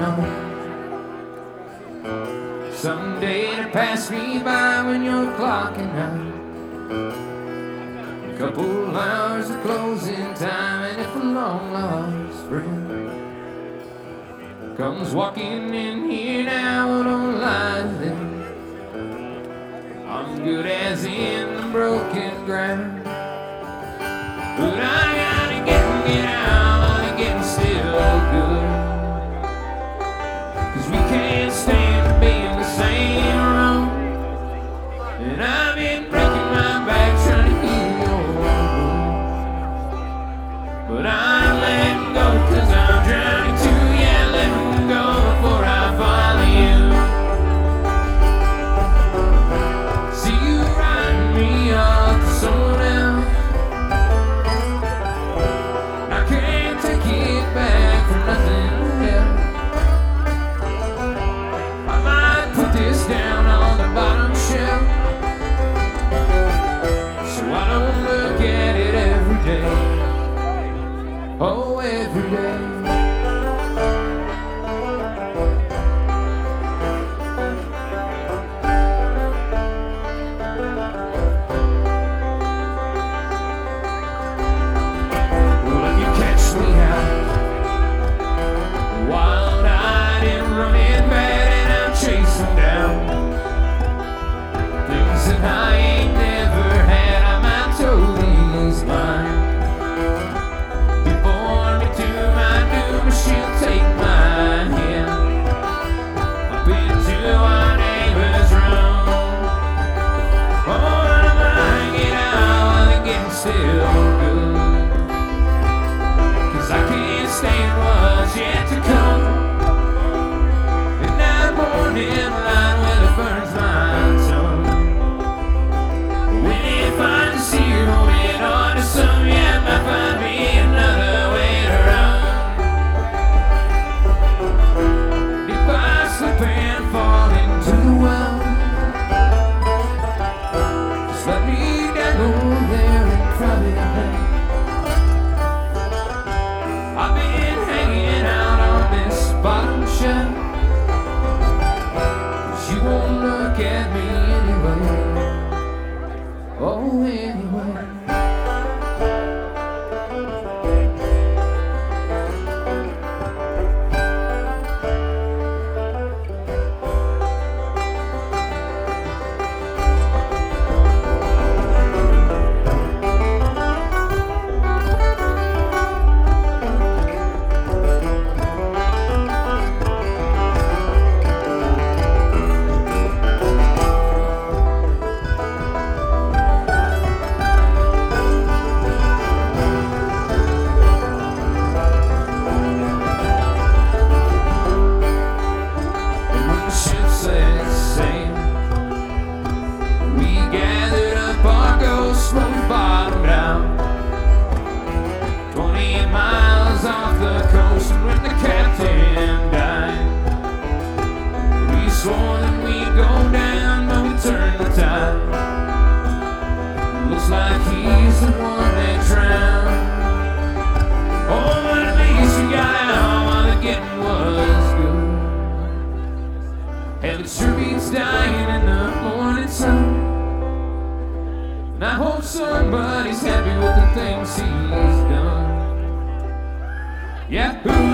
on. Someday to pass me by when you're clocking out. A couple hours of closing time, and if a long lost friend comes walking in here now, don't lie to them. I'm good as in the broken ground, but I gotta get out while the getting's still good. 'Cause we can't stand being the same wrong, and I've been breaking my back trying to heal your wounds. But I'm letting go 'cause I'm drowning too. Yeah, letting go before I follow you. See you riding me off to someone else. I can't take it back for nothing else. I might put this down on the bottom shelf, so I don't look at it every day. Oh, every day. Well, if you catch me out, wild-eyed and running bad, and I'm chasing down things that I ain't never had, I might toe these lines. Before me to my doom, she'll take my hand up into our neighbor's room. Oh, and I might get out while the getting's still good, 'cause I can't stand what's yet to come. And that morning light, well, it burns my tongue. When it finds a zero in order, some yeah, might find me another way to run. If I slip and fall into the well, just let me down there and probably hang. I've been hanging out on this bottom shelf, 'cause you won't look at me anyway. Oh, anyway. And when the ship set sail, we gathered up our ghosts when we bottomed out 20 miles off the coast. And when the captain died, we swore that we'd go down, but we turned the tide. Looks like he's the one that drowned. Oh, but at least we got out while the getting was good. Hell, it sure beats dying in the morning sun, and I hope somebody's happy with the things he's done. Yeah, who